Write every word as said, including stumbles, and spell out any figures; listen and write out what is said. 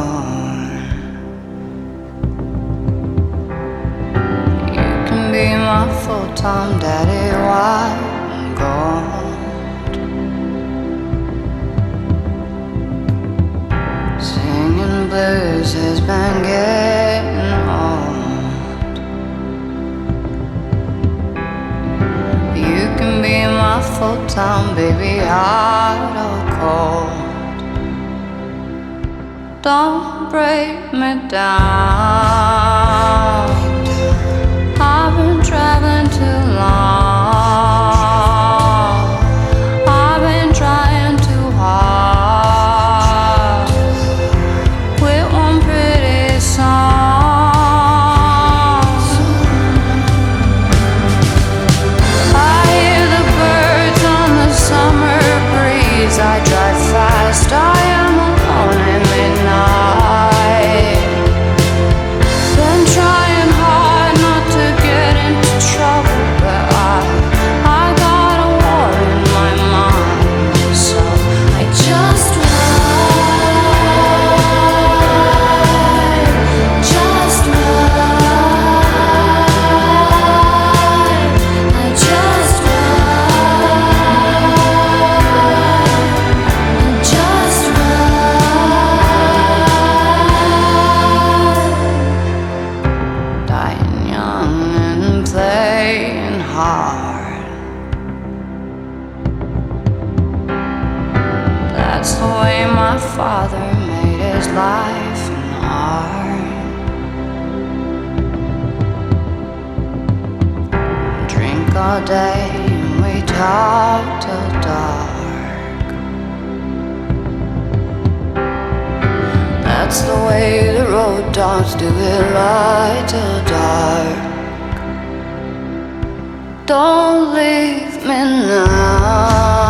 You can be my full-time daddy while I'm gone. Singing blues has been getting old. You can be my full-time baby, hot or cold. Don't break me down. I've been traveling too long. I've been trying too hard with one pretty song. I hear the birds on the summer breeze. I drive fast, I am alone at midnight. Been trying hard not to get into trouble, but I, I got a war in my mind. So I just ride, just ride. I just ride, just ride. Dying young and playing hard. That's the way my father made his life and art. Drink all day and we talk till dark. That's the way the road dogs do it, light till dark. Don't leave me now.